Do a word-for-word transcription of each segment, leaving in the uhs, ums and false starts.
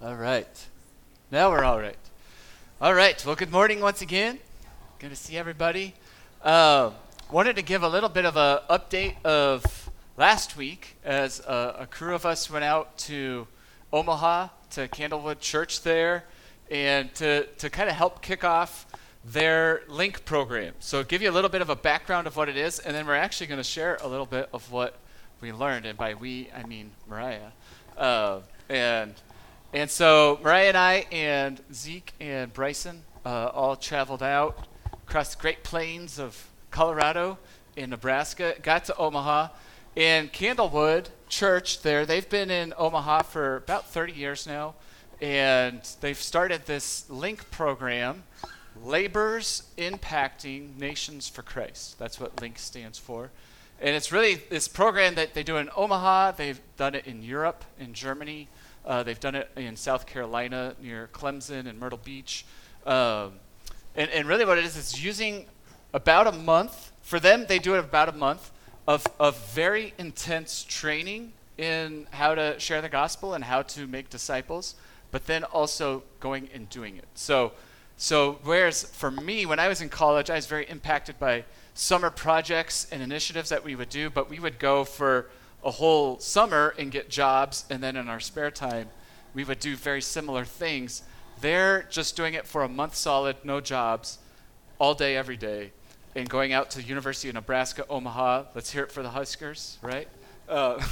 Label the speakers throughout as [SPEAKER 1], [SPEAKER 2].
[SPEAKER 1] All right. Now we're all right. All right. Well, good morning once again. Good to see everybody. Uh, wanted to give a little bit of an update of last week as a, a crew of us went out to Omaha, to Candlewood Church there, and to, to kind of help kick off their Link program. So give you a little bit of a background of what it is, and then we're actually going to share a little bit of what we learned. And by we, I mean Mariah. Uh, and and so Mariah and I and Zeke and Bryson uh, all traveled out across the Great Plains of Colorado and Nebraska, got to Omaha, and Candlewood Church there, they've been in Omaha for about thirty years now, and they've started this Link program, Labors Impacting Nations for Christ. That's what Link stands for. And it's really this program that they do in Omaha. They've done it in Europe, in Germany. Uh, they've done it in South Carolina near Clemson and Myrtle Beach. Um, and, and really what it is is using about a month, for them they do it about a month, of, of very intense training in how to share the gospel and how to make disciples, but then also going and doing it. So, so whereas for me, when I was in college, I was very impacted by summer projects and initiatives that we would do, but we would go for a whole summer and get jobs, and then in our spare time, we would do very similar things. They're just doing it for a month solid, no jobs, all day, every day, and going out to the University of Nebraska, Omaha. Let's hear it for the Huskers, right? Uh,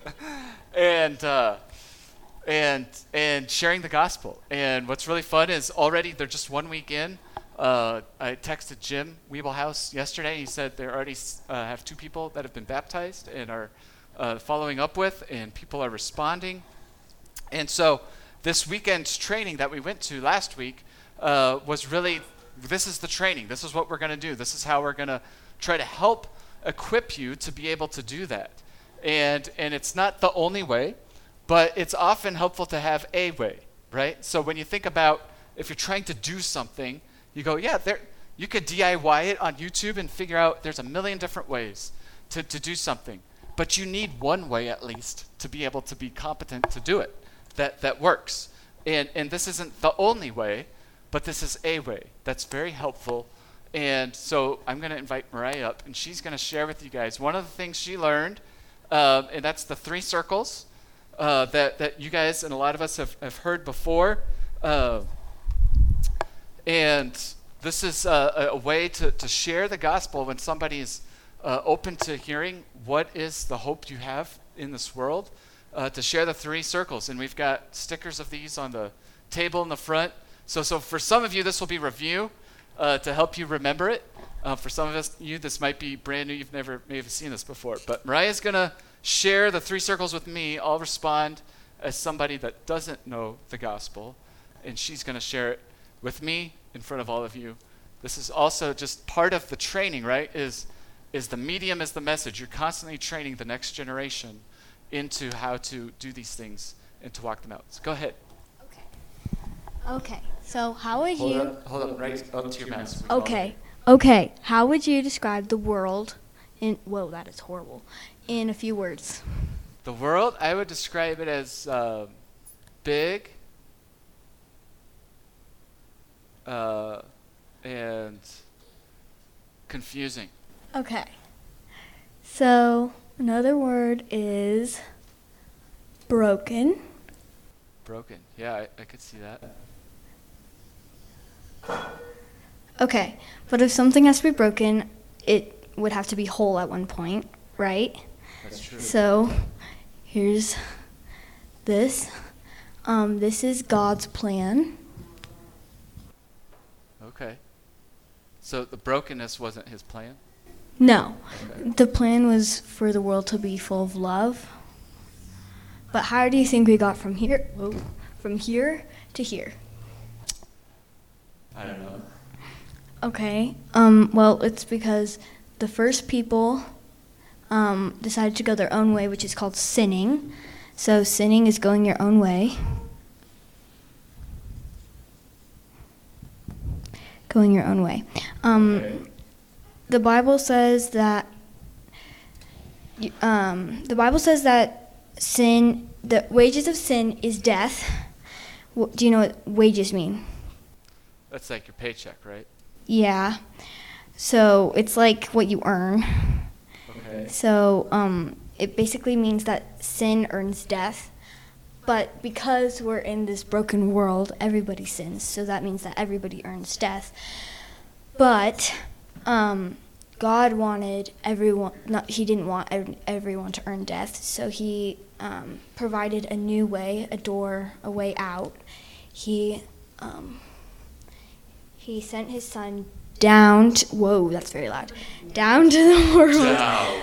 [SPEAKER 1] and uh, and and sharing the gospel. And what's really fun is already they're just one week in. Uh, I texted Jim Weeblehouse yesterday. And he said they already uh, have two people that have been baptized and are uh, following up with, and people are responding. And so this weekend's training that we went to last week uh, was really, this is the training. This is what we're going to do. This is how we're going to try to help equip you to be able to do that. And and it's not the only way, but it's often helpful to have a way, right? So when you think about if you're trying to do something, you go, yeah, there. You could D I Y it on YouTube and figure out there's a million different ways to, to do something. But you need one way at least to be able to be competent to do it that, that works. And and this isn't the only way, but this is a way that's very helpful. And so I'm going to invite Mariah up, and she's going to share with you guys one of the things she learned, um, and that's the three circles uh, that, that you guys and a lot of us have, have heard before. Uh, And this is uh, a way to, to share the gospel when somebody is uh, open to hearing what is the hope you have in this world, uh, to share the three circles. And we've got stickers of these on the table in the front. So so for some of you, this will be review uh, to help you remember it. Uh, for some of us, you, this might be brand new. You've never may have seen this before. But Mariah's going to share the three circles with me. I'll respond as somebody that doesn't know the gospel, and she's going to share it with me in front of all of you. This is also just part of the training, right? Is is the medium is the message. You're constantly training the next generation into how to do these things and to walk them out. So go ahead.
[SPEAKER 2] Okay. Okay. So how would
[SPEAKER 1] Hold
[SPEAKER 2] you?
[SPEAKER 1] up, hold up, right up to your mouth.
[SPEAKER 2] Okay. Okay. How would you describe the world in? Whoa, that is horrible. In a few words.
[SPEAKER 1] The world, I would describe it as uh, big. Uh, and confusing.
[SPEAKER 2] Okay. So another word is broken.
[SPEAKER 1] Broken. Yeah, I, I could see that.
[SPEAKER 2] Okay. But if something has to be broken, it would have to be whole at one point, right?
[SPEAKER 1] That's true.
[SPEAKER 2] So here's this. Um, this is God's plan.
[SPEAKER 1] Okay. So the brokenness wasn't his plan?
[SPEAKER 2] No.
[SPEAKER 1] Okay.
[SPEAKER 2] The plan was for the world to be full of love. But how do you think we got from here whoa, from here to here?
[SPEAKER 1] I don't know.
[SPEAKER 2] Okay. Um, well, it's because the first people um, decided to go their own way, which is called sinning. So sinning is going your own way. Going your own way. Um,
[SPEAKER 1] Okay.
[SPEAKER 2] The Bible says that um, the Bible says that sin, the wages of sin is death, Wh- Do you know what wages mean?
[SPEAKER 1] That's like your paycheck, right?
[SPEAKER 2] Yeah. So it's like what you earn.
[SPEAKER 1] Okay.
[SPEAKER 2] So um, it basically means that sin earns death. But because we're in this broken world, everybody sins. So that means that everybody earns death. But um, God wanted everyone, not, he didn't want ev- everyone to earn death. So he um, provided a new way, a door, a way out. He um, he sent his son down to, whoa, that's very loud, down to the world.
[SPEAKER 1] Wow.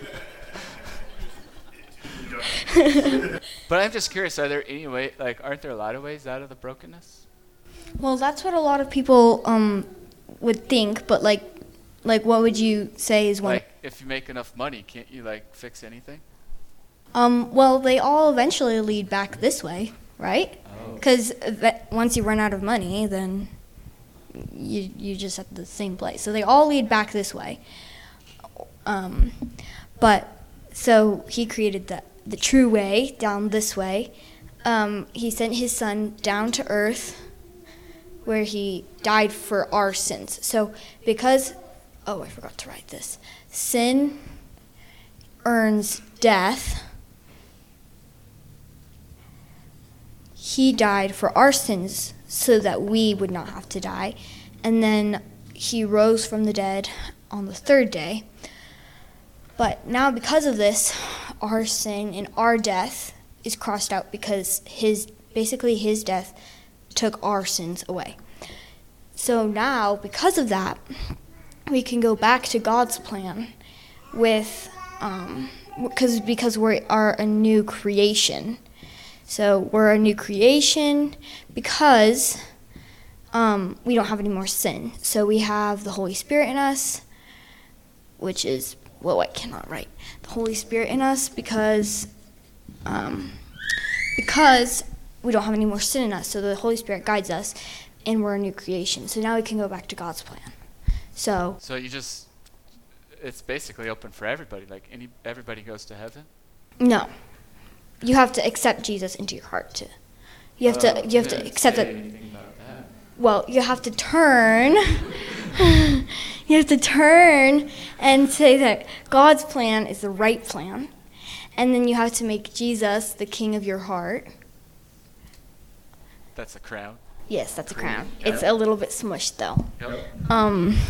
[SPEAKER 1] But I'm just curious, are there any way, like, aren't there a lot of ways out of the brokenness?
[SPEAKER 2] Well, that's what a lot of people um, would think, but like, like what would you say is one?
[SPEAKER 1] Like, if you make enough money, can't you, like, fix anything?
[SPEAKER 2] Um, well, they all eventually lead back this way, right?
[SPEAKER 1] Oh.
[SPEAKER 2] Because once you run out of money, then you you just at the same place. So they all lead back this way. Um, but so he created the the true way down this way. Um, he sent his son down to earth, where he died for our sins. So because, oh, I forgot to write this. Sin earns death. He died for our sins so that we would not have to die. And then he rose from the dead on the third day. But now because of this, our sin and our death is crossed out because his basically his death took our sins away. So now, because of that, we can go back to God's plan with, um, because because we are a new creation. So we're a new creation because um, we don't have any more sin. So we have the Holy Spirit in us, which is, well, I cannot write. The Holy Spirit in us because um, because we don't have any more sin in us. So the Holy Spirit guides us, and we're a new creation. So now we can go back to God's plan. So
[SPEAKER 1] So you just, it's basically open for everybody. Like, any everybody goes to heaven?
[SPEAKER 2] no, you have to accept Jesus into your heart too. You have to you have to accept that.
[SPEAKER 1] that.
[SPEAKER 2] Well, you have to turn. You have to turn and say that God's plan is the right plan. And then you have to make Jesus the king of your heart.
[SPEAKER 1] That's a crown.
[SPEAKER 2] Yes, that's a crown.
[SPEAKER 1] Yeah.
[SPEAKER 2] It's a little bit smushed though.
[SPEAKER 1] Yep.
[SPEAKER 2] Um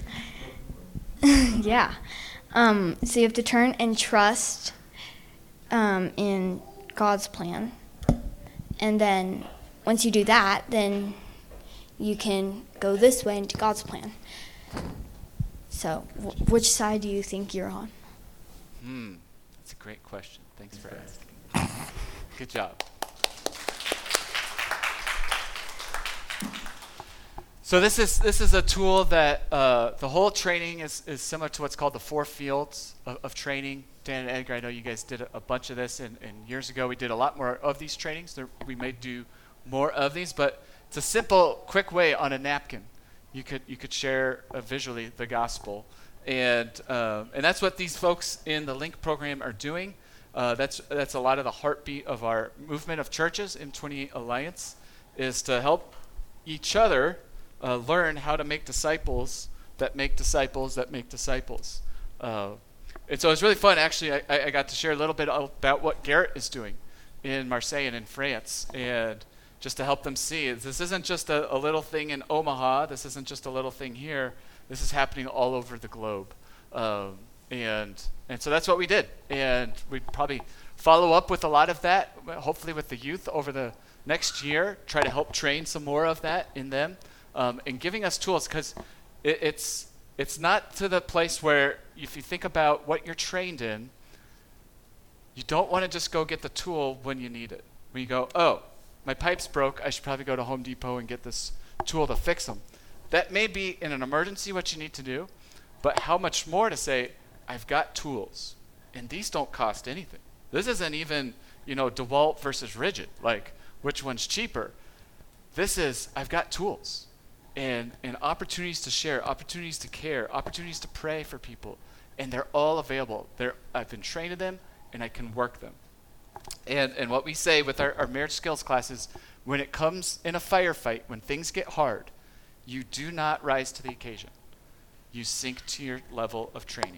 [SPEAKER 2] yeah. Um so you have to turn and trust um in God's plan. And then once you do that, then you can go this way into God's plan. So, w- which side do you think you're on?
[SPEAKER 1] Hmm. That's a great question. Thanks for asking. Good job. So this is this is a tool that uh, the whole training is, is similar to what's called the four fields of, of training. Dan and Edgar, I know you guys did a, a bunch of this, and, and years ago we did a lot more of these trainings. There, we may do more of these, but it's a simple, quick way on a napkin. You could you could share uh, visually the gospel, and uh, and that's what these folks in the Link program are doing. Uh, that's that's a lot of the heartbeat of our movement of churches in twenty-eight Alliance, is to help each other uh, learn how to make disciples that make disciples that make disciples. Uh, and so it's really fun. Actually, I, I got to share a little bit about what Garrett is doing in Marseille and in France, and just to help them see, this isn't just a, a little thing in Omaha. This isn't just a little thing here. This is happening all over the globe. Um, and and so that's what we did. And we'd probably follow up with a lot of that, hopefully with the youth over the next year, try to help train some more of that in them, um, and giving us tools, because it, it's it's not to the place where if you think about what you're trained in, you don't want to just go get the tool when you need it. When you go, oh, my pipe's broke, I should probably go to Home Depot and get this tool to fix them. That may be in an emergency what you need to do, but how much more to say, I've got tools, and these don't cost anything. This isn't even, you know, DeWalt versus Rigid, like which one's cheaper. This is, I've got tools, and, and opportunities to share, opportunities to care, opportunities to pray for people, and they're all available. They're, I've been trained in them, and I can work them. And and what we say with our, our marriage skills classes, when it comes in a firefight, when things get hard, you do not rise to the occasion. You sink to your level of training.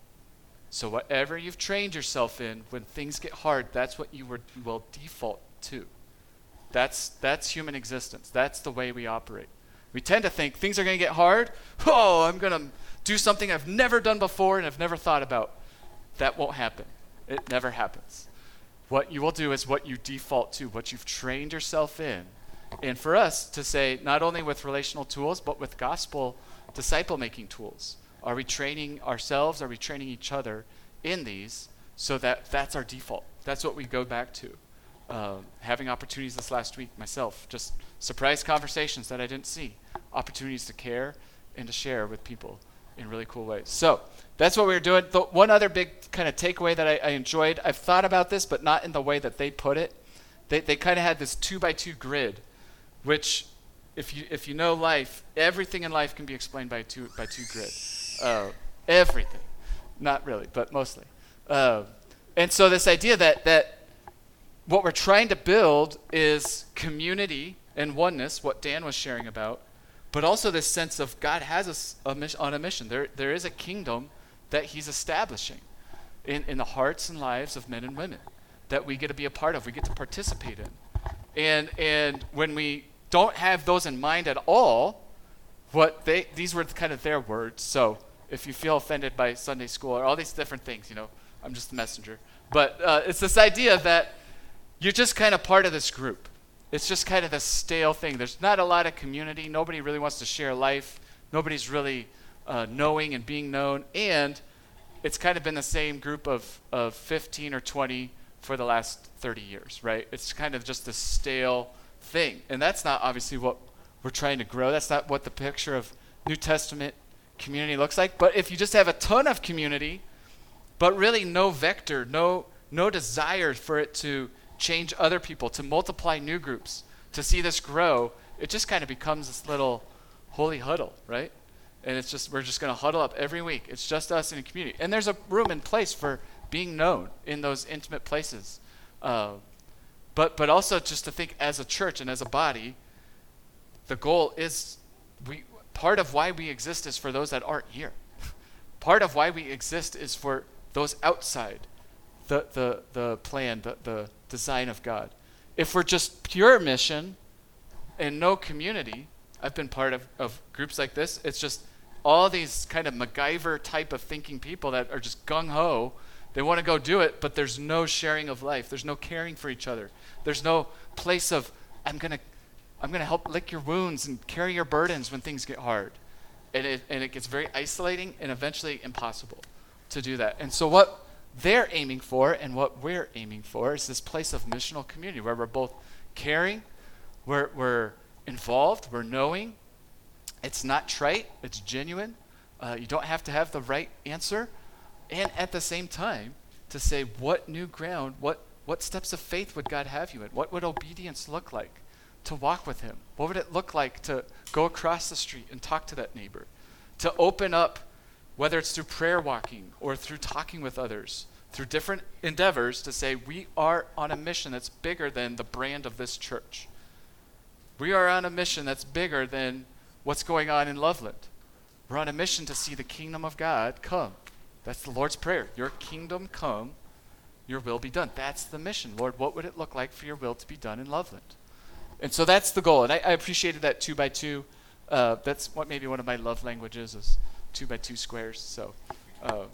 [SPEAKER 1] So whatever you've trained yourself in, when things get hard, that's what you, were, you will default to. That's, that's human existence. That's the way we operate. We tend to think things are going to get hard. Oh, I'm going to do something I've never done before and I've never thought about. That won't happen. It never happens. What you will do is what you default to, what you've trained yourself in. And for us to say, not only with relational tools, but with gospel disciple-making tools. Are we training ourselves? Are we training each other in these so that that's our default? That's what we go back to. Um, having opportunities this last week myself, just surprise conversations that I didn't see, opportunities to care and to share with people in really cool ways. So that's what we were doing. The one other big kind of takeaway that I, I enjoyed, I've thought about this, but not in the way that they put it. They they kind of had this two by two grid, which if you if you know life, everything in life can be explained by a two by two grid. Uh, everything, not really, but mostly. Uh, and so this idea that that what we're trying to build is community and oneness, what Dan was sharing about, but also this sense of God has us a mission, on a mission. There, there is a kingdom that he's establishing in, in the hearts and lives of men and women that we get to be a part of, we get to participate in. And and when we don't have those in mind at all, what they these were kind of their words. So if you feel offended by Sunday school or all these different things, you know, I'm just the messenger. But uh, it's this idea that you're just kind of part of this group. It's just kind of this stale thing. There's not a lot of community. Nobody really wants to share life. Nobody's really uh, knowing and being known. And it's kind of been the same group of, of fifteen or twenty for the last thirty years, right? It's kind of just this stale thing. And that's not obviously what we're trying to grow. That's not what the picture of New Testament community looks like. But if you just have a ton of community, but really no vector, no no desire for it to change other people, to multiply new groups, to see this grow, it just kind of becomes this little holy huddle, right? And it's just, we're just going to huddle up every week. It's just us in a community. And there's a room and place for being known in those intimate places. Uh, but but also just to think as a church and as a body, the goal is, we part of why we exist is for those that aren't here. Part of why we exist is for those outside the the the plan, the, the design of God. If we're just pure mission and no community, I've been part of, of groups like this, it's just all these kind of MacGyver type of thinking people that are just gung-ho. They want to go do it, but there's no sharing of life. There's no caring for each other. There's no place of, I'm going to I'm going to help lick your wounds and carry your burdens when things get hard. And it, and it gets very isolating and eventually impossible to do that. And so what they're aiming for and what we're aiming for is this place of missional community where we're both caring, we're, we're involved, we're knowing. It's not trite, it's genuine. Uh, you don't have to have the right answer. And at the same time, to say what new ground, what, what steps of faith would God have you in? What would obedience look like to walk with him? What would it look like to go across the street and talk to that neighbor? To open up, whether it's through prayer walking or through talking with others, through different endeavors, to say we are on a mission that's bigger than the brand of this church. We are on a mission that's bigger than what's going on in Loveland. We're on a mission to see the kingdom of God come. That's the Lord's Prayer. Your kingdom come, your will be done. That's the mission. Lord, what would it look like for your will to be done in Loveland? And so that's the goal. And I, I appreciated that two by two. Uh, that's what maybe one of my love languages is two by two squares. So, uh,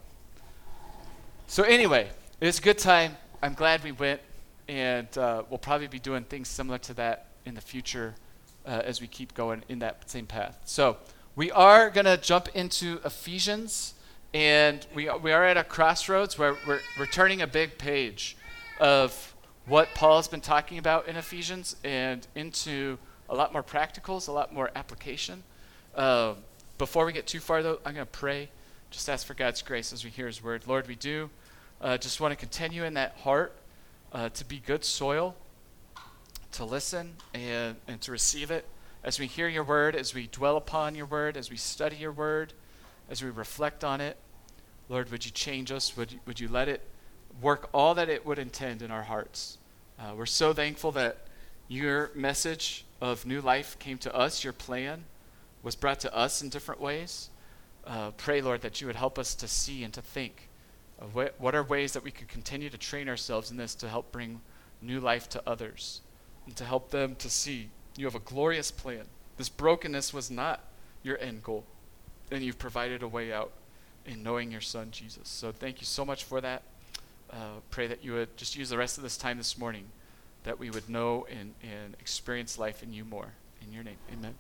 [SPEAKER 1] so anyway, it was a good time. I'm glad we went. And uh, we'll probably be doing things similar to that in the future uh, as we keep going in that same path. So we are going to jump into Ephesians. And we we are at a crossroads where we're, we're turning a big page of what Paul has been talking about in Ephesians and into a lot more practicals, a lot more application. Uh, before we get too far, though, I'm going to pray. Just ask for God's grace as we hear his word. Lord, we do uh, just want to continue in that heart uh, to be good soil, to listen and, and to receive it. As we hear your word, as we dwell upon your word, as we study your word, as we reflect on it, Lord, would you change us? Would you, would you let it work all that it would intend in our hearts? Uh, we're so thankful that Your message of new life came to us. Your plan was brought to us in different ways. Uh, pray, Lord, that you would help us to see and to think of what, what are ways that we could continue to train ourselves in this to help bring new life to others and to help them to see you have a glorious plan. This brokenness was not your end goal, and you've provided a way out in knowing your son, Jesus. So thank you so much for that. Uh, pray that you would just use the rest of this time this morning that we would know and, and experience life in you more. In your name, amen.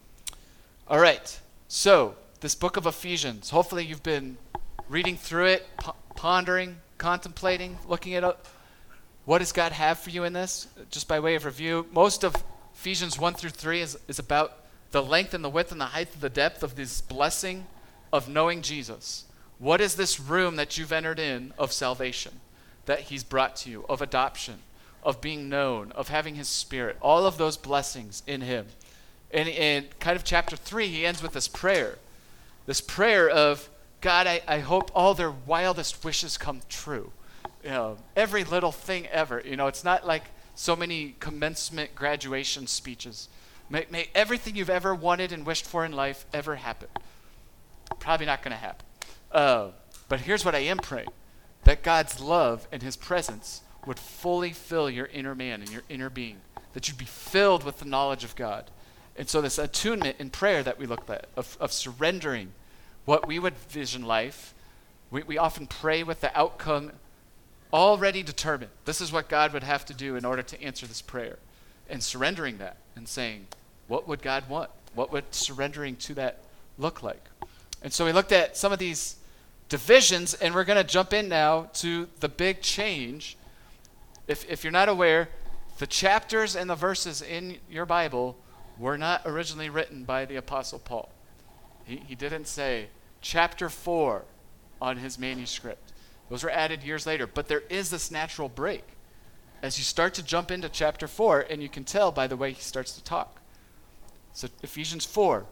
[SPEAKER 1] All right, so this book of Ephesians, hopefully you've been reading through it, po- pondering, contemplating, looking at uh, what does God have for you in this? Just by way of review, most of Ephesians one through three is, is about the length and the width and the height and the depth of this blessing of knowing Jesus. What is this room that you've entered in of salvation that he's brought to you, of adoption, of being known, of having his spirit, all of those blessings in him. And in kind of chapter three, he ends with this prayer, this prayer of, God, I, I hope all their wildest wishes come true. You know, every little thing ever. You know, it's not like so many commencement graduation speeches. May, may everything you've ever wanted and wished for in life ever happen. Probably not going to happen. Uh, but here's what I am praying, that God's love and his presence would fully fill your inner man and your inner being, that you'd be filled with the knowledge of God. And so this attunement in prayer that we looked at, of, of surrendering what we would vision life, we, we often pray with the outcome already determined. This is what God would have to do in order to answer this prayer. And surrendering that and saying, what would God want? What would surrendering to that look like? And so we looked at some of these divisions, and we're going to jump in now to the big change. If, if you're not aware, the chapters and the verses in your Bible were not originally written by the Apostle Paul. He, he didn't say chapter four on his manuscript. Those were added years later. But there is this natural break as you start to jump into chapter four, and you can tell by the way he starts to talk. So Ephesians four,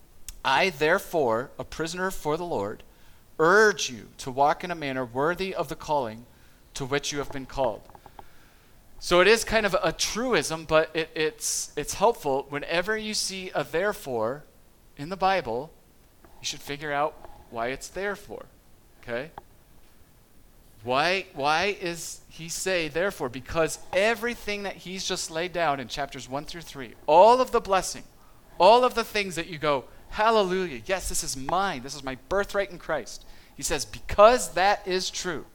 [SPEAKER 1] I therefore, a prisoner for the Lord, urge you to walk in a manner worthy of the calling to which you have been called. So it is kind of a truism, but it, it's it's helpful. Whenever you see a therefore in the Bible, you should figure out why it's therefore. Okay? Why why is he say therefore? Because everything that he's just laid down in chapters one through three, all of the blessing, all of the things that you go, hallelujah, yes, this is mine, this is my birthright in Christ. He says, because that is true,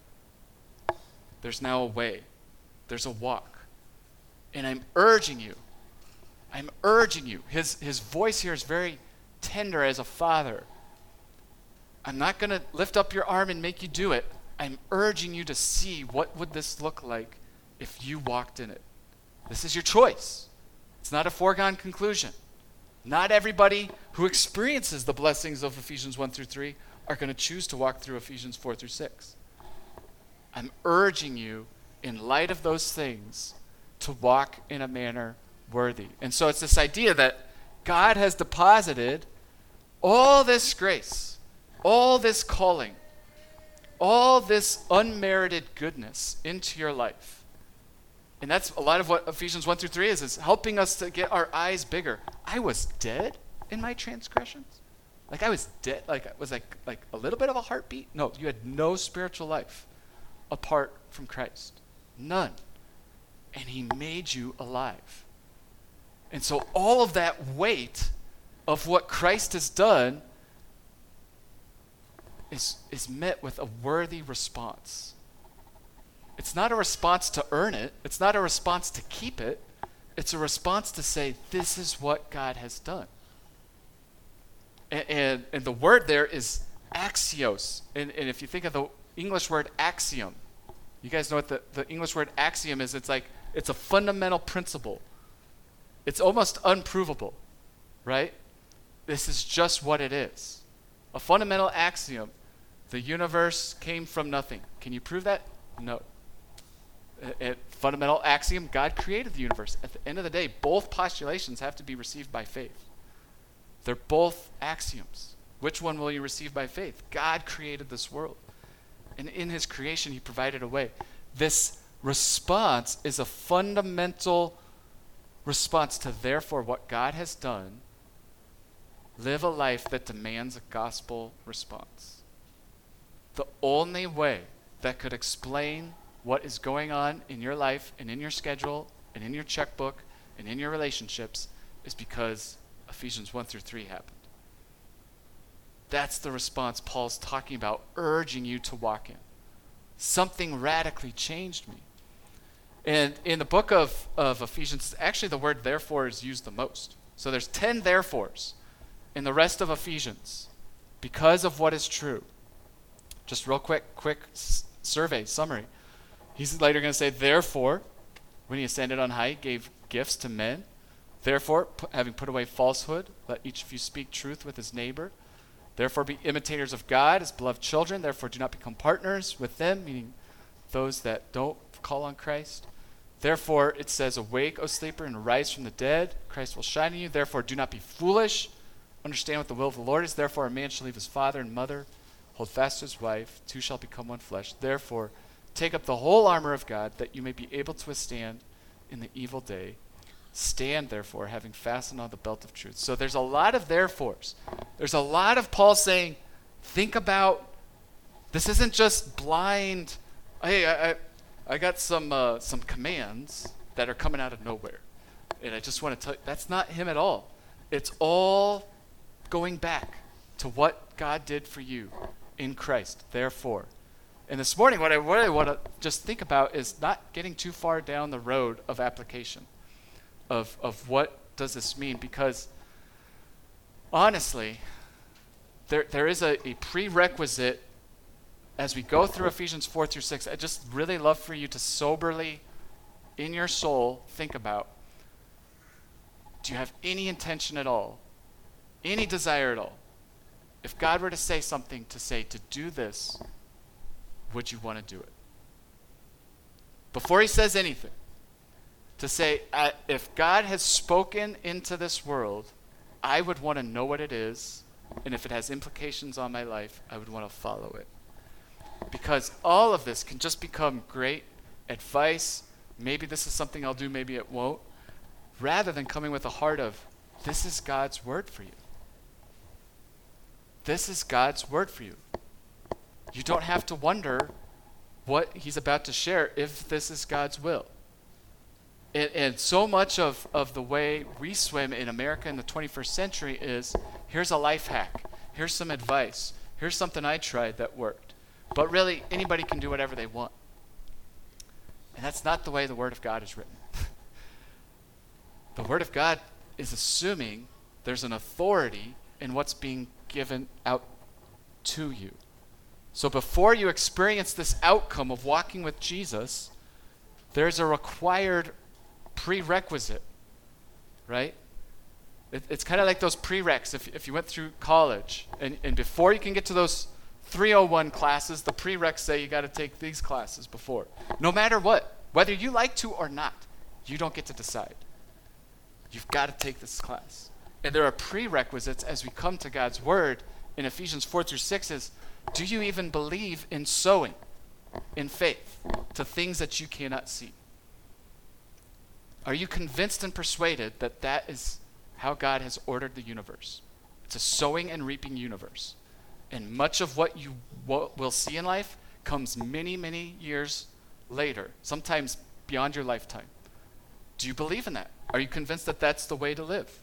[SPEAKER 1] there's now a way. There's a walk. And I'm urging you, I'm urging you. His, his voice here is very tender as a father. I'm not going to lift up your arm and make you do it. I'm urging you to see what would this look like if you walked in it. This is your choice. It's not a foregone conclusion. Not everybody who experiences the blessings of Ephesians one through three are going to choose to walk through Ephesians four through six. I'm urging you, in light of those things, to walk in a manner worthy. And so it's this idea that God has deposited all this grace, all this calling, all this unmerited goodness into your life. And that's a lot of what Ephesians one through three is, is helping us to get our eyes bigger. I was dead in my transgressions. Like I was dead, like I was like like a little bit of a heartbeat. No, you had no spiritual life apart from Christ. None. And he made you alive. And so all of that weight of what Christ has done is, is met with a worthy response. It's not a response to earn it. It's not a response to keep it. It's a response to say, this is what God has done. And, and, and the word there is axios. And, and if you think of the English word axiom, you guys know what the, the English word axiom is? It's like, it's a fundamental principle. It's almost unprovable, right? This is just what it is. A fundamental axiom. The universe came from nothing. Can you prove that? No. A, a fundamental axiom, God created the universe. At the end of the day, both postulations have to be received by faith. They're both axioms. Which one will you receive by faith? God created this world. And in his creation, he provided a way. This response is a fundamental response to therefore what God has done, live a life that demands a gospel response. The only way that could explain what is going on in your life and in your schedule and in your checkbook and in your relationships is because Ephesians one through three happened. That's the response Paul's talking about, urging you to walk in. Something radically changed me. And in the book of, of Ephesians, actually the word therefore is used the most. So there's ten therefores in the rest of Ephesians because of what is true. Just real quick, quick s- survey, summary. He's later going to say, therefore, when he ascended on high, he gave gifts to men. Therefore, p- having put away falsehood, let each of you speak truth with his neighbor. Therefore, be imitators of God as beloved children. Therefore, do not become partners with them, meaning those that don't call on Christ. Therefore, it says, awake, O sleeper, and rise from the dead. Christ will shine in you. Therefore, do not be foolish. Understand what the will of the Lord is. Therefore, a man shall leave his father and mother, hold fast to his wife. Two shall become one flesh. Therefore, take up the whole armor of God, that you may be able to withstand in the evil day. Stand, therefore, having fastened on the belt of truth. So there's a lot of therefores. There's a lot of Paul saying, think about, this isn't just blind, hey, I, I, I got some uh, some commands that are coming out of nowhere. And I just want to tell you, that's not him at all. It's all going back to what God did for you in Christ, therefore. And this morning, what I really want to just think about is not getting too far down the road of application. Of, of what does this mean? Because honestly, there there is a, a prerequisite as we go through Ephesians four through six. I just really love for you to soberly, in your soul, think about, do you have any intention at all, any desire at all? If God were to say something to say to do this, would you want to do it? Before he says anything, to say, uh, if God has spoken into this world, I would want to know what it is, and if it has implications on my life, I would want to follow it. Because all of this can just become great advice. Maybe this is something I'll do, maybe it won't, rather than coming with a heart of, this is God's word for you. This is God's word for you. You don't have to wonder what he's about to share if this is God's will. And, and so much of, of the way we swim in America in the twenty-first century is, here's a life hack. Here's some advice. Here's something I tried that worked. But really, anybody can do whatever they want. And that's not the way the Word of God is written. The Word of God is assuming there's an authority in what's being given out to you. So before you experience this outcome of walking with Jesus, there's a required prerequisite, right? It, it's kind of like those prereqs if, if you went through college. And, and before you can get to those three oh one classes, the prereqs say you got to take these classes before. No matter what, whether you like to or not, you don't get to decide. You've got to take this class. And there are prerequisites as we come to God's word in Ephesians four through six is, do you even believe in sowing in faith to things that you cannot see? Are you convinced and persuaded that that is how God has ordered the universe? It's a sowing and reaping universe. And much of what you w- will see in life comes many, many years later, sometimes beyond your lifetime. Do you believe in that? Are you convinced that that's the way to live?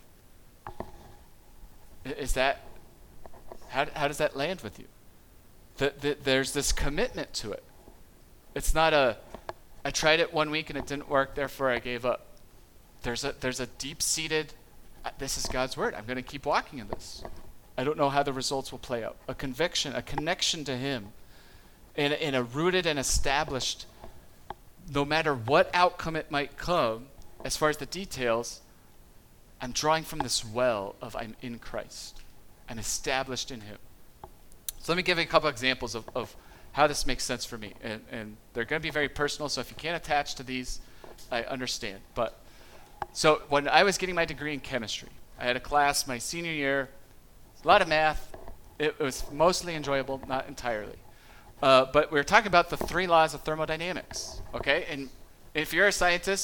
[SPEAKER 1] Is that, how, how does that land with you? The, the, there's this commitment to it. It's not a, I tried it one week and it didn't work, therefore I gave up. There's a there's a deep-seated, this is God's word, I'm going to keep walking in this. I don't know how the results will play out. A conviction, a connection to him, and, and a rooted and established, no matter what outcome it might come, as far as the details, I'm drawing from this well of I'm in Christ. I'm established in him. So let me give you a couple examples of, of how this makes sense for me. And, and they're going to be very personal, so if you can't attach to these, I understand. But so when I was getting my degree in chemistry, I had a class my senior year, a lot of math. It, it was mostly enjoyable, not entirely. Uh, but we were talking about the three laws of thermodynamics, okay? And if you're a scientist,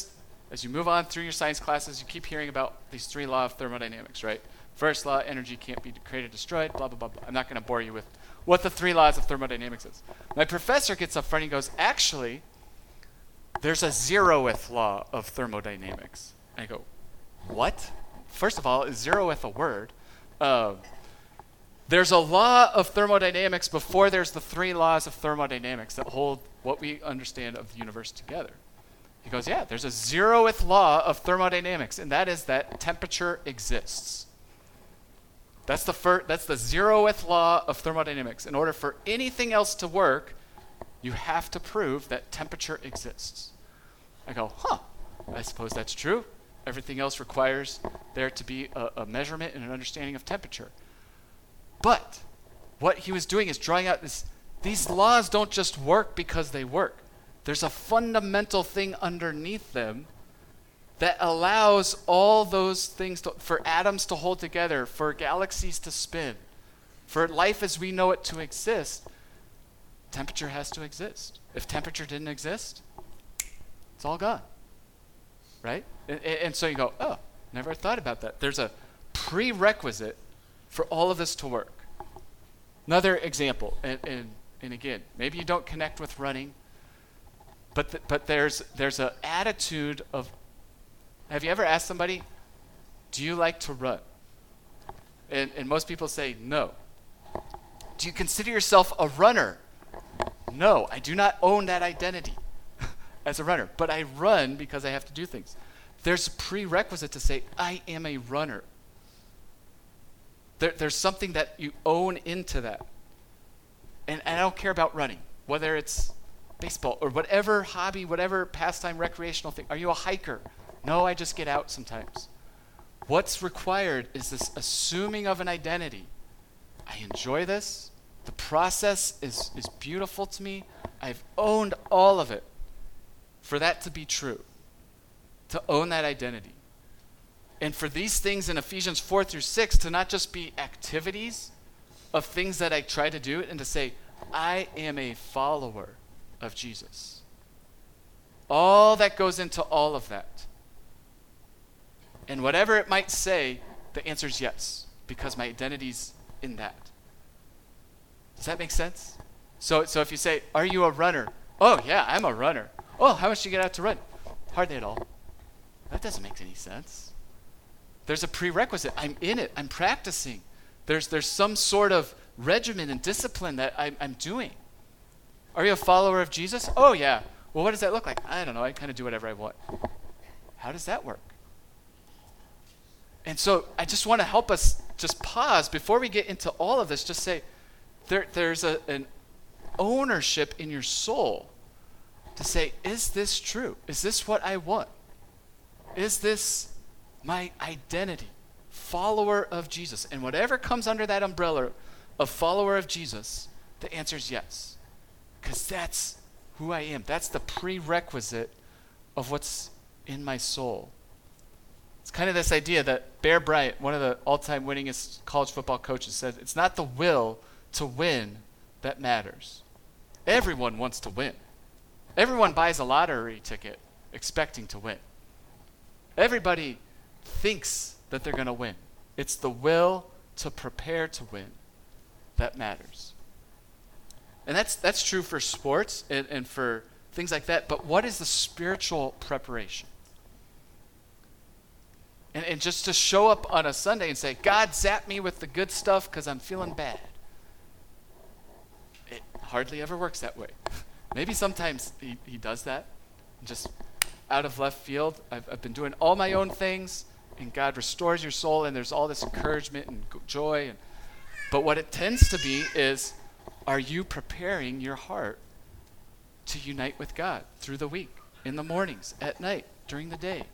[SPEAKER 1] As you move on through your science classes, you keep hearing about these three laws of thermodynamics, right? First law, energy can't be created or destroyed, blah, blah, blah, blah. I'm not going to bore you with what the three laws of thermodynamics is. My professor gets up front and he goes, actually, there's a zeroth law of thermodynamics. And I go, what? First of all, is zeroth a word? Uh, there's a law of thermodynamics before there's the three laws of thermodynamics that hold what we understand of the universe together. He goes, yeah, there's a zeroth law of thermodynamics, and that is that temperature exists. That's the fir- that's the zeroth law of thermodynamics. In order for anything else to work, you have to prove that temperature exists. I go, huh, I suppose that's true. Everything else requires there to be a, a measurement and an understanding of temperature. But what he was doing is drawing out this, these laws don't just work because they work. There's a fundamental thing underneath them that allows all those things to, for atoms to hold together, for galaxies to spin, for life as we know it to exist. Temperature has to exist. If temperature didn't exist, it's all gone, right? And, and so you go, oh, never thought about that. There's a prerequisite for all of this to work. Another example, and, and, and again, maybe you don't connect with running, but th- but there's there's an attitude of, have you ever asked somebody, do you like to run? And, and most people say no. Do you consider yourself a runner? No, I do not own that identity as a runner, but I run because I have to do things. There's a prerequisite to say, I am a runner. There, there's something that you own into that. And, and I don't care about running, whether it's baseball or whatever hobby, whatever pastime, recreational thing. Are you a hiker? No, I just get out sometimes. What's required is this assuming of an identity. I enjoy this. The process is, is beautiful to me. I've owned all of it for that to be true, to own that identity. And for these things in Ephesians four through six to not just be activities of things that I try to do, and to say, I am a follower of Jesus. All that goes into all of that. And whatever it might say, the answer is yes, because my identity's in that. Does that make sense? So, so if you say, are you a runner? Oh, yeah, I'm a runner. Oh, how much do you get out to run? Hardly at all. That doesn't make any sense. There's a prerequisite. I'm in it. I'm practicing. There's, there's some sort of regimen and discipline that I'm, I'm doing. Are you a follower of Jesus? Oh, yeah. Well, what does that look like? I don't know. I kind of do whatever I want. How does that work? And so I just want to help us just pause before we get into all of this. Just say, there, there's a, an ownership in your soul to say, is this true? Is this what I want? Is this my identity? Follower of Jesus. And whatever comes under that umbrella of follower of Jesus, the answer is yes. Because that's who I am. That's the prerequisite of what's in my soul. It's kind of this idea that Bear Bryant, one of the all-time winningest college football coaches, said, it's not the will to win that matters. Everyone wants to win. Everyone buys a lottery ticket expecting to win. Everybody thinks that they're going to win. It's the will to prepare to win that matters. And that's that's true for sports and, and for things like that. But what is the spiritual preparation? And, and just to show up on a Sunday and say, God, zap me with the good stuff because I'm feeling bad. It hardly ever works that way. Maybe sometimes he, he does that, just out of left field. I've, I've been doing all my own things, and God restores your soul, and there's all this encouragement and joy. And, but what it tends to be is, are you preparing your heart to unite with God through the week, in the mornings, at night, during the day?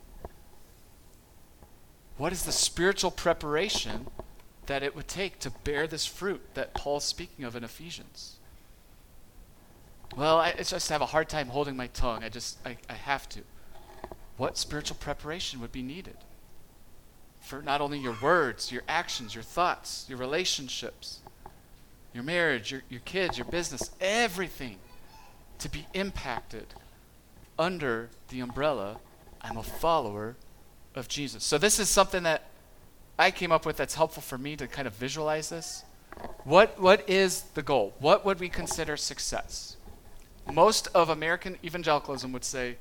[SPEAKER 1] What is the spiritual preparation that it would take to bear this fruit that Paul's speaking of in Ephesians? Well, I just have a hard time holding my tongue. I just, I, I have to. What spiritual preparation would be needed for not only your words, your actions, your thoughts, your relationships, your marriage, your, your kids, your business, everything to be impacted under the umbrella, I'm a follower of Jesus. So this is something that I came up with that's helpful for me to kind of visualize this. What What is the goal? What would we consider success? Most of American evangelicalism would say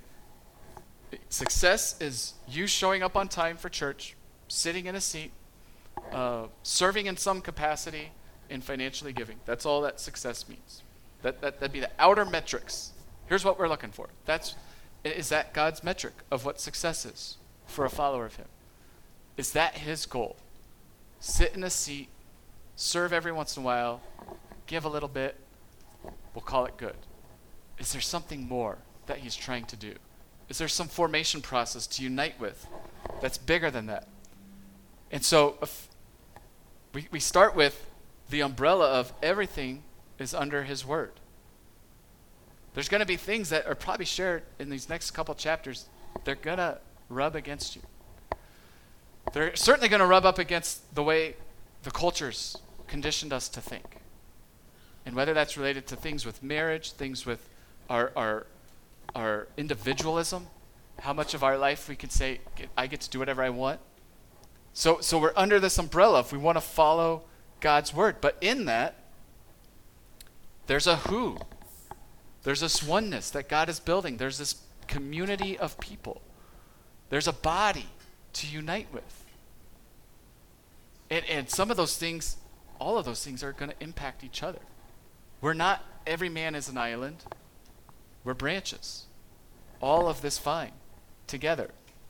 [SPEAKER 1] success is you showing up on time for church, sitting in a seat, uh, serving in some capacity, and financially giving. That's all that success means. That, that, that'd be the outer metrics. Here's what we're looking for. That's, is that God's metric of what success is for a follower of him? Is that his goal? Sit in a seat, serve every once in a while, give a little bit, we'll call it good. Is there something more that he's trying to do? Is there some formation process to unite with that's bigger than that? And so if we, we start with the umbrella of everything is under his word. There's going to be things that are probably shared in these next couple chapters. They're going to rub against you. They're certainly going to rub up against the way the culture's conditioned us to think. And whether that's related to things with marriage, things with our our our individualism, how much of our life we can say, I get to do whatever I want. So so we're under this umbrella if we want to follow God's word. But in that, there's a who. There's this oneness that God is building. There's this community of people. There's a body to unite with. And, and some of those things, all of those things are going to impact each other. We're not, every man is an island. We're branches. All of this vine together.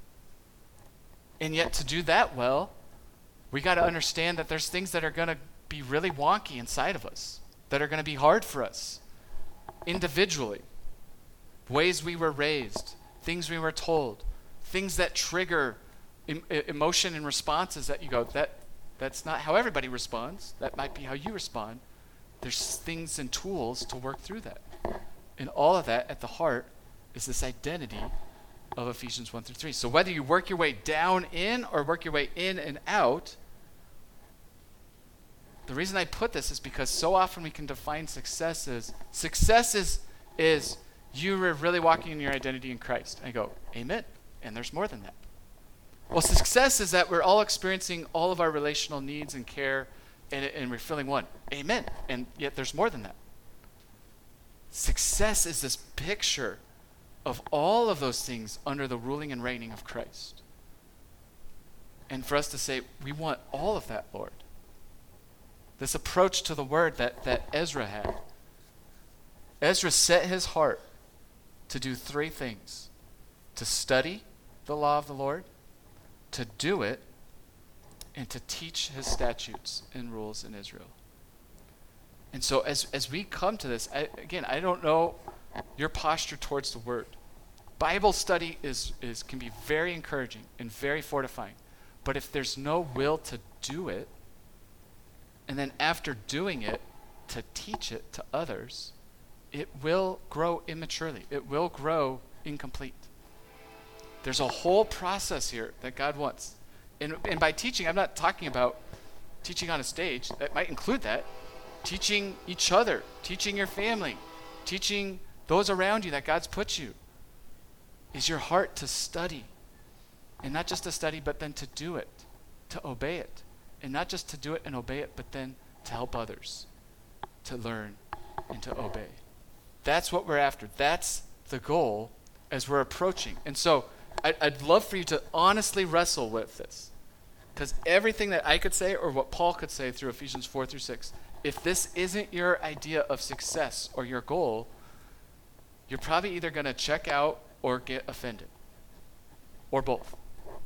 [SPEAKER 1] And yet to do that well, we got to understand that there's things that are going to be really wonky inside of us, that are going to be hard for us individually. Ways we were raised, things we were told, things that trigger em- emotion and responses that you go, that that's not how everybody responds. That might be how you respond. There's things and tools to work through that. And all of that at the heart is this identity of Ephesians one through three. So whether you work your way down in or work your way in and out, the reason I put this is because so often we can define success as, success is, is you are really walking in your identity in Christ. I go, amen. And there's more than that. Well, success is that we're all experiencing all of our relational needs and care, and, and we're feeling one. Amen. And yet there's more than that. Success is this picture of all of those things under the ruling and reigning of Christ. And for us to say, we want all of that, Lord. This approach to the word that, that Ezra had. Ezra set his heart to do three things. To study the law of the Lord, to do it, and to teach his statutes and rules in Israel. And so as, as we come to this, I, again, I don't know your posture towards the word. Bible study is, is can be very encouraging and very fortifying. But if there's no will to do it, and then after doing it, to teach it to others, it will grow immaturely. It will grow incomplete. There's a whole process here that God wants. And, and by teaching, I'm not talking about teaching on a stage. That might include that. Teaching each other, teaching your family, teaching those around you that God's put you. Is your heart to study. And not just to study, but then to do it, to obey it. And not just to do it and obey it, but then to help others, to learn and to obey. That's what we're after. That's the goal as we're approaching. And so I, I'd love for you to honestly wrestle with this. Because everything that I could say or what Paul could say through Ephesians four through six, if this isn't your idea of success or your goal, you're probably either going to check out or get offended. Or both.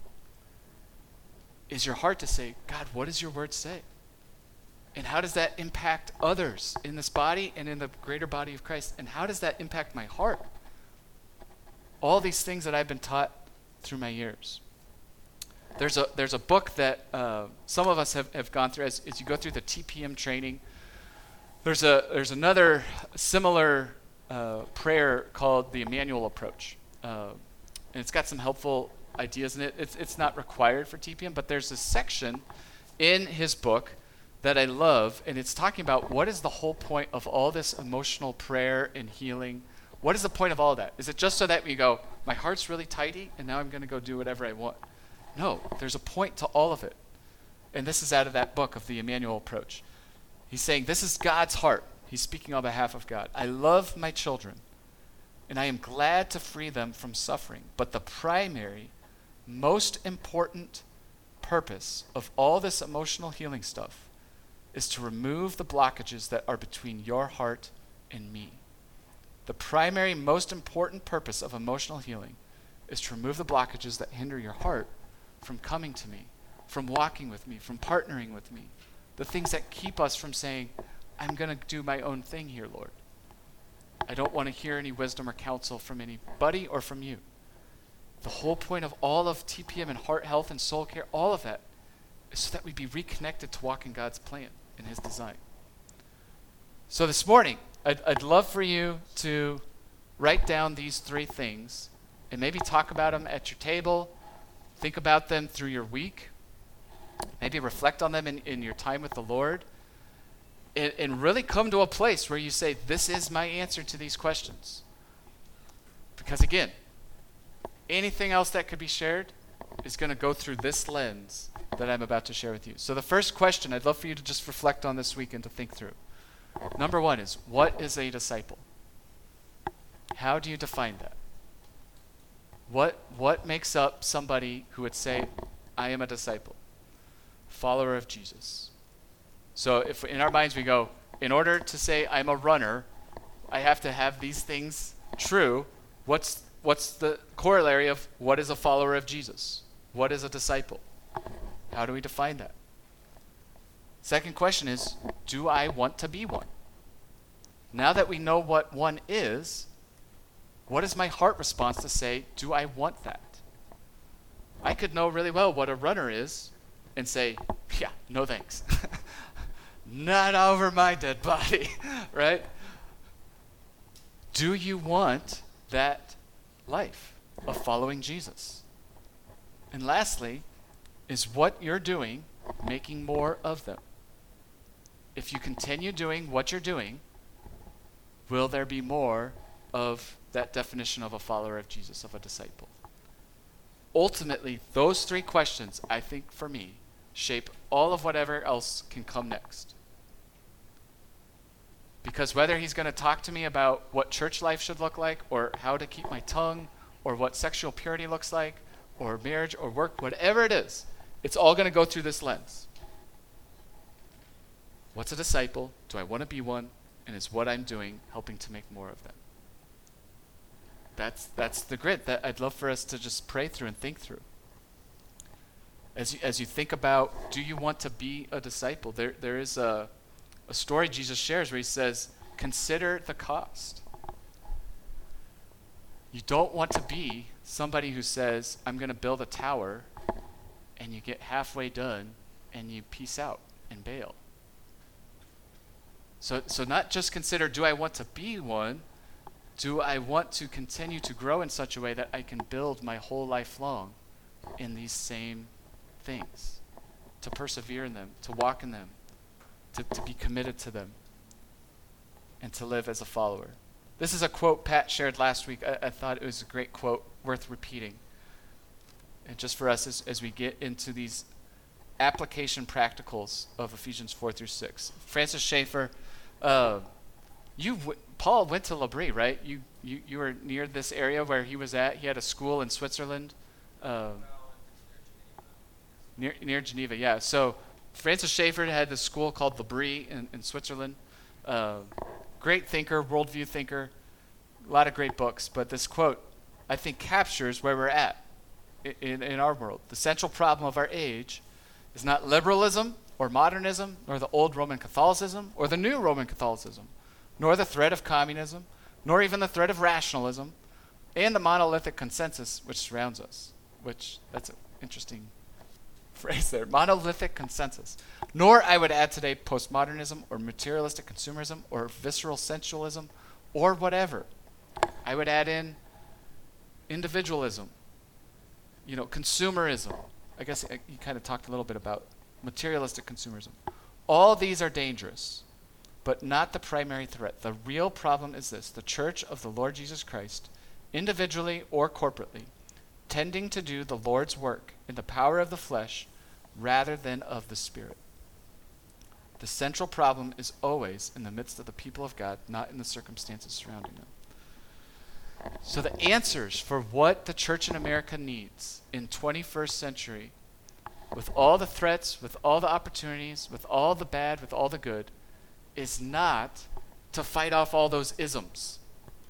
[SPEAKER 1] Is your heart to say, God, what does your word say? And how does that impact others in this body and in the greater body of Christ? And how does that impact my heart? All these things that I've been taught through my years. There's a there's a book that uh, some of us have, have gone through as, as you go through the T P M training. There's a there's another similar uh, prayer called the Emmanuel Approach. Uh, and it's got some helpful ideas in it. It's it's not required for T P M, but there's a section in his book that I love, and it's talking about what is the whole point of all this emotional prayer and healing. What is the point of all of that? Is it just so that we go, my heart's really tidy, and now I'm going to go do whatever I want? No, there's a point to all of it. And this is out of that book of the Emmanuel Approach. He's saying, this is God's heart. He's speaking on behalf of God. I love my children, and I am glad to free them from suffering. But the primary, most important purpose of all this emotional healing stuff is to remove the blockages that are between your heart and me. The primary, most important purpose of emotional healing is to remove the blockages that hinder your heart from coming to me, from walking with me, from partnering with me. The things that keep us from saying, I'm going to do my own thing here, Lord. I don't want to hear any wisdom or counsel from anybody or from you. The whole point of all of T P M and heart health and soul care, all of that, is so that we be reconnected to walk in God's plan and his design. So this morning, I'd, I'd love for you to write down these three things and maybe talk about them at your table. Think about them through your week. Maybe reflect on them in, in your time with the Lord. And, and really come to a place where you say, this is my answer to these questions. Because again, anything else that could be shared is going to go through this lens that I'm about to share with you. So the first question I'd love for you to just reflect on this week and to think through. Number one is, what is a disciple? How do you define that? What, what makes up somebody who would say, I am a disciple, follower of Jesus? So if in our minds we go, in order to say I'm a runner, I have to have these things true. What's, what's the corollary of what is a follower of Jesus? What is a disciple? How do we define that? Second question is, do I want to be one? Now that we know what one is, what is my heart response to say, do I want that? I could know really well what a runner is and say, yeah, no thanks. Not over my dead body, right? Do you want that life of following Jesus? And lastly, is what you're doing making more of them? If you continue doing what you're doing, will there be more of that definition of a follower of Jesus, of a disciple? Ultimately, those three questions, I think for me, shape all of whatever else can come next. Because whether he's going to talk to me about what church life should look like, or how to keep my tongue, or what sexual purity looks like, or marriage, or work, whatever it is, it's all going to go through this lens. What's a disciple? Do I want to be one? And is what I'm doing helping to make more of them? That's that's the grid that I'd love for us to just pray through and think through. As you, as you think about, do you want to be a disciple? There there is a, a story Jesus shares where he says, consider the cost. You don't want to be somebody who says, I'm going to build a tower, and you get halfway done, and you peace out and bail. So, so not just consider, do I want to be one? Do I want to continue to grow in such a way that I can build my whole life long in these same things? To persevere in them, to walk in them, to, to be committed to them, and to live as a follower. This is a quote Pat shared last week. I, I thought it was a great quote, worth repeating. And just for us as, as we get into these application practicals of Ephesians four through six. Francis Schaeffer, uh, you w- Paul went to L'Abri, right? You, you you were near this area where he was at. He had a school in Switzerland, uh, near near Geneva. Yeah. So Francis Schaeffer had this school called L'Abri in, in Switzerland. Uh, great thinker, worldview thinker, a lot of great books. But this quote, I think, captures where we're at in, in our world. The central problem of our age is not liberalism or modernism, nor the old Roman Catholicism, or the new Roman Catholicism, nor the threat of communism, nor even the threat of rationalism, and the monolithic consensus which surrounds us, which, that's an interesting phrase there, monolithic consensus. Nor, I would add today, postmodernism, or materialistic consumerism, or visceral sensualism, or whatever. I would add in individualism, you know, consumerism. I guess I, you kind of talked a little bit about materialistic consumerism. All these are dangerous. but not the primary threat. The real problem is this: the church of the Lord Jesus Christ, individually or corporately, tending to do the Lord's work in the power of the flesh rather than of the Spirit. The central problem is always in the midst of the people of God, not in the circumstances surrounding them. So the answers for what the church in America needs in twenty-first century, with all the threats, with all the opportunities, with all the bad, with all the good, is not to fight off all those isms.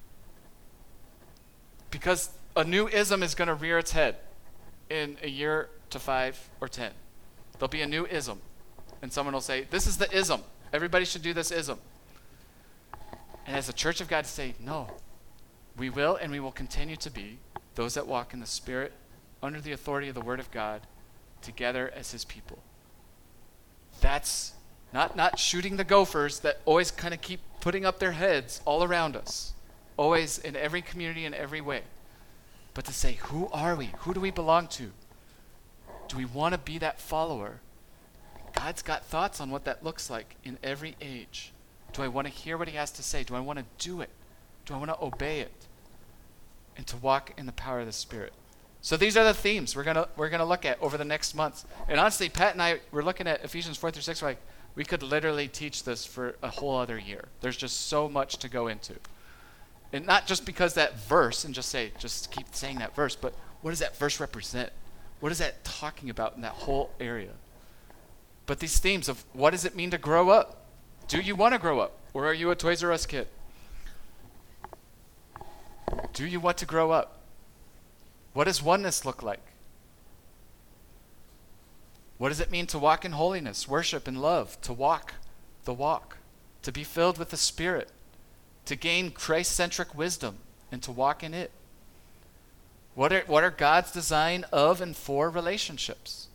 [SPEAKER 1] Because a new ism is going to rear its head in a year to five or ten. There'll be a new ism. And someone will say, this is the ism. Everybody should do this ism. And as a church of God, to say, no, we will and we will continue to be those that walk in the Spirit, under the authority of the Word of God, together as His people. That's not, not shooting the gophers that always kind of keep putting up their heads all around us, always in every community in every way. But to say, who are we? Who do we belong to? Do we want to be that follower? God's got thoughts on what that looks like in every age. Do I want to hear what He has to say? Do I want to do it? Do I want to obey it? And to walk in the power of the Spirit. So these are the themes we're gonna we're gonna look at over the next months. And honestly, Pat and I were looking at Ephesians four through six. We're like, we could literally teach this for a whole other year. There's just so much to go into. And not just because that verse, and just say, just keep saying that verse, but what does that verse represent? What is that talking about in that whole area? But these themes of what does it mean to grow up? Do you want to grow up? Or are you a Toys R Us kid? Do you want to grow up? What does oneness look like? What does it mean to walk in holiness, worship, and love? To walk the walk, to be filled with the Spirit, to gain Christ-centric wisdom, and to walk in it. What are, what are God's design of and for relationships?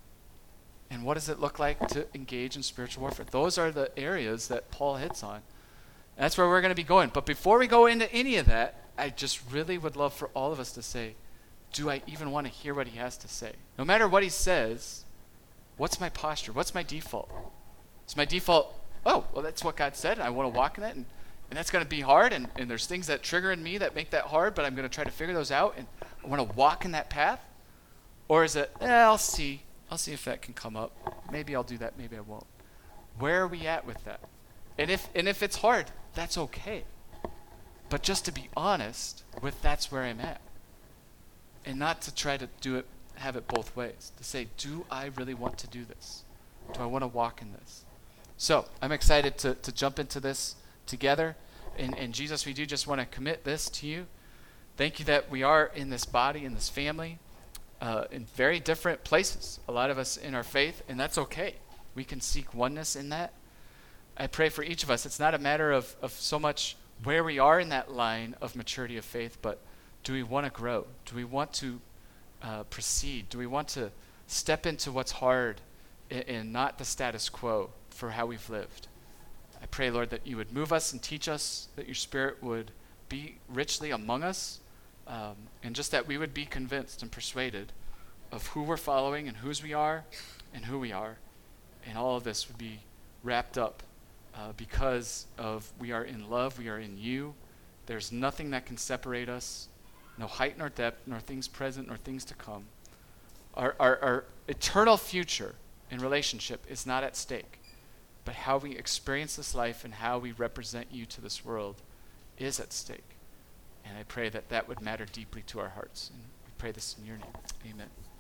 [SPEAKER 1] And what does it look like to engage in spiritual warfare? Those are the areas that Paul hits on. And that's where we're going to be going. But before we go into any of that, I just really would love for all of us to say, do I even want to hear what he has to say? No matter what he says, what's my posture? What's my default? Is my default, oh, well, that's what God said, and I want to walk in that, and, and that's going to be hard, and, and there's things that trigger in me that make that hard, but I'm going to try to figure those out, and I want to walk in that path? Or is it, eh, I'll see. I'll see if that can come up. Maybe I'll do that, maybe I won't. Where are we at with that? And if and if it's hard, that's okay. But just to be honest with that's where I'm at. And not to try to do it, have it both ways. To say, do I really want to do this? Do I want to walk in this? So I'm excited to, to jump into this together. And, and Jesus, we do just want to commit this to you. Thank you that we are in this body, in this family, uh, in very different places. A lot of us in our faith, and that's okay. We can seek oneness in that. I pray for each of us. It's not a matter of, of so much where we are in that line of maturity of faith, but do we want to grow? Do we want to uh, proceed? Do we want to step into what's hard and, and not the status quo for how we've lived? I pray, Lord, that you would move us and teach us, that your Spirit would be richly among us, um, and just that we would be convinced and persuaded of who we're following and whose we are and who we are. And all of this would be wrapped up uh, because of we are in love, we are in you. There's nothing that can separate us, no height nor depth, nor things present, nor things to come. Our, our, our eternal future in relationship is not at stake, but how we experience this life and how we represent you to this world is at stake. And I pray that that would matter deeply to our hearts. And we pray this in your name. Amen.